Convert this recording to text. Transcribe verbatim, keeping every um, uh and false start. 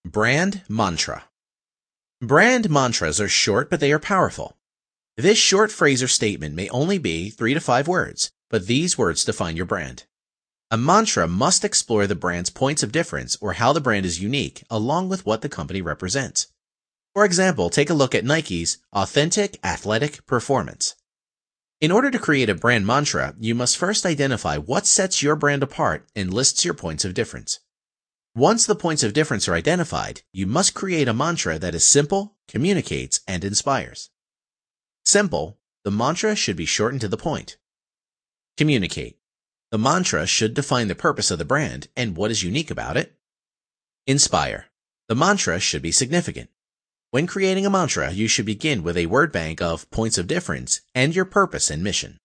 Brand mantra. Brand mantras are short, but they are powerful. This short phrase or statement may only be three to five words, but these words define your brand. A mantra must explore the brand's points of difference or how the brand is unique, along with what the company represents. For example, take a look at Nike's Authentic Athletic Performance. In order to create a brand mantra, you must first identify what sets your brand apart and lists your points of difference. Once the points of difference are identified, you must create a mantra that is simple, communicates, and inspires. Simple, the mantra should be short and to the point. Communicate. The mantra should define the purpose of the brand and what is unique about it. Inspire. The mantra should be significant. When creating a mantra, you should begin with a word bank of points of difference and your purpose and mission.